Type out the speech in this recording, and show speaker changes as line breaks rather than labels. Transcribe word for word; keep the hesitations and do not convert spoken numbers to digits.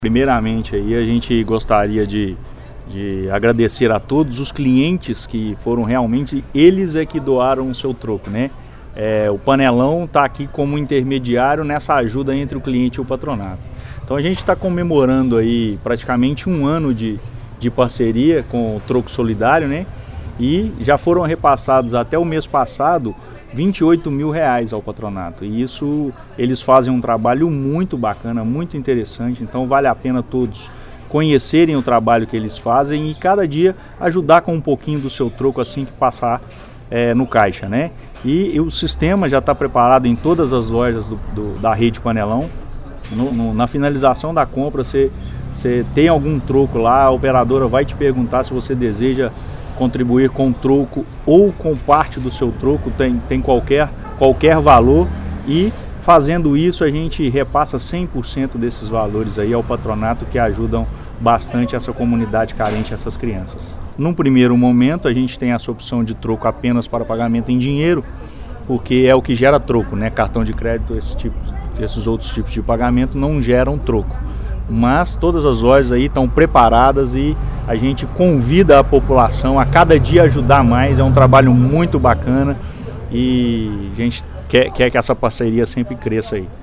Primeiramente, aí, a gente gostaria de, de agradecer a todos os clientes que foram realmente, eles é que doaram o seu troco, né? É, o Panelão está aqui como intermediário nessa ajuda entre o cliente e o patronato. Então a gente está comemorando aí praticamente um ano de, de parceria com o Troco Solidário, né? E já foram repassados até o mês passado vinte e oito mil reais ao patronato. E isso, eles fazem um trabalho muito bacana, muito interessante, então vale a pena todos conhecerem o trabalho que eles fazem e cada dia ajudar com um pouquinho do seu troco assim que passar é, no caixa, né? E, e o sistema já está preparado em todas as lojas do, do, da rede Panelão. No, no, na finalização da compra, você, você tem algum troco lá, a operadora vai te perguntar se você deseja contribuir com troco ou com parte do seu troco, tem, tem qualquer, qualquer valor, e fazendo isso a gente repassa cem por cento desses valores aí ao patronato, que ajudam bastante essa comunidade carente, essas crianças. Num primeiro momento a gente tem essa opção de troco apenas para pagamento em dinheiro, porque é o que gera troco, né? Cartão de crédito, esse tipo, esses outros tipos de pagamento não geram troco. Mas todas as lojas aí estão preparadas e a gente convida a população a cada dia ajudar mais. É um trabalho muito bacana e a gente quer, quer que essa parceria sempre cresça aí.